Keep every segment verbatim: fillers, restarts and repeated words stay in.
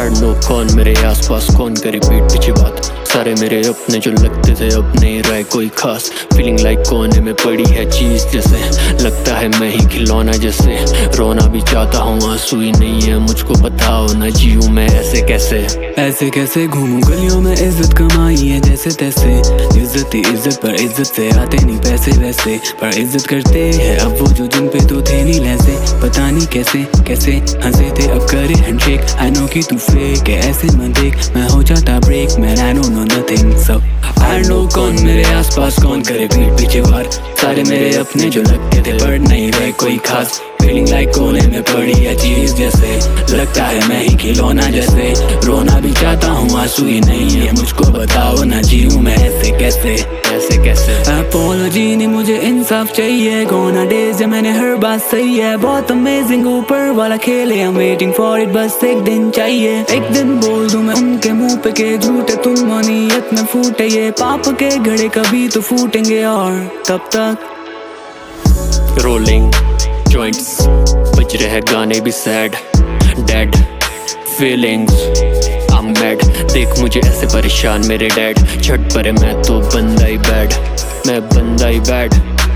I know कौन मेरे आसपास कौन करे पीठ पीछे बात। सारे मेरे अपने जो लगते थे अब नहीं रहे कोई खास। फीलिंग लाइक कोने में पड़ी है चीज जैसे, लगता है मैं ही खिलौना जैसे। रोना भी चाहता हूँ आंसू ही नहीं है मुझको, बताओ ना जीऊं मैं ऐसे कैसे। ऐसे कैसे घूमूं गलियों में, इज्जत कमाई है जैसे तैसे। इज्जत ही इज्जत पर इज्जत से आते नहीं पैसे वैसे, पर इज्जत करते हैं अब वो जो जिन पे तो थे नहीं लैसे। पता नहीं कैसे कैसे हंसे थे अब करे हैंडशेक। आई नो कि तू फेक है ऐसे मत देख, मैं हो जाता break man. I know no nothing सब आई नो कौन मेरे आसपास कौन करे पीठ पीछे वार। सारे मेरे अपने जो लगते थे पर नहीं रहे कोई खास। फीलिंग लाइक कोने में पड़ी है चीज जैसे, लगता है मैं ही खिलौना जैसे। रोना भी चाहता हूँ आंसू ही नहीं है मुझको, बताओ ना जीऊं मैं ऐसे कैसे ऐसे कैसे। अपॉलॉजी नहीं मुझे इंसाफ चाहिए। गोना डेज मैंने हर बात सही है, बहुत अमेजिंग ऊपर वाला खेले। I'm waiting for it बस एक दिन चाहिए। एक दिन बोल दूं मैं उनके मुंह पे के झूठे तुम नीयत में फूटे ये पाप के घड़े, कभी तो फूटेंगे और तब तक। रोलिंग जॉइंट्स बज रहे हैं गाने भी sad dead feelings I am mad. देख मुझे ऐसे परेशान मेरे डैड, छट परे मैं तो बंदा ही बैड, मैं बंदा ही बैड।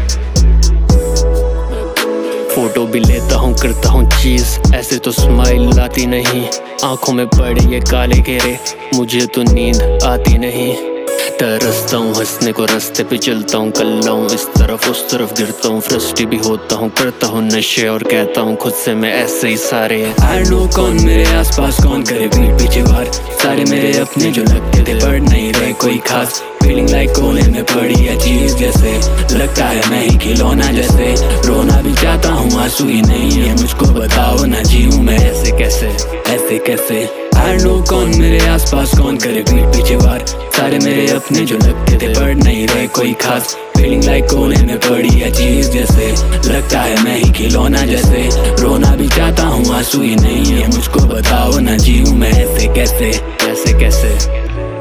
फोटो भी लेता हूँ करता हूँ चीज ऐसे तो स्माइल आती नहीं। आंखों में पड़े ये काले घेरे मुझे तो नींद आती नहीं। तरसता हूँ हंसने को रास्ते पे चलता हूँ, कल्ला हूँ इस तरफ उस तरफ गिरता हूँ। फ्रस्ट्रेट भी होता हूँ करता हूँ नशे और कहता हूँ खुद से मैं ऐसे ही सारे। आई नो कौन मेरे आसपास कौन करे पीठ पीछे वार। सारे मेरे अपने जो लगते थे पर नहीं रहे कोई खास। फीलिंग लाइक कोने में पड़ी है चीज जैसे, लगता है मैं ही खिलौना जैसे। रोना भी चाहता हूँ आंसू ही नहीं है मुझको, बताओ ना जीऊं मैं ऐसे कैसे ऐसे कैसे। आई नो कौन मेरे आसपास कौन करे पीठ पीछे वार। सारे मेरे अपने जो लगते थे पर नहीं रहे कोई खास। फीलिंग लाइक कोने में पड़ी है चीज जैसे, लगता है मैं ही खिलौना जैसे। रोना भी चाहता हूँ आंसू ही नहीं है मुझको, बताओ ना जीऊं मैं ऐसे कैसे ऐसे कैसे।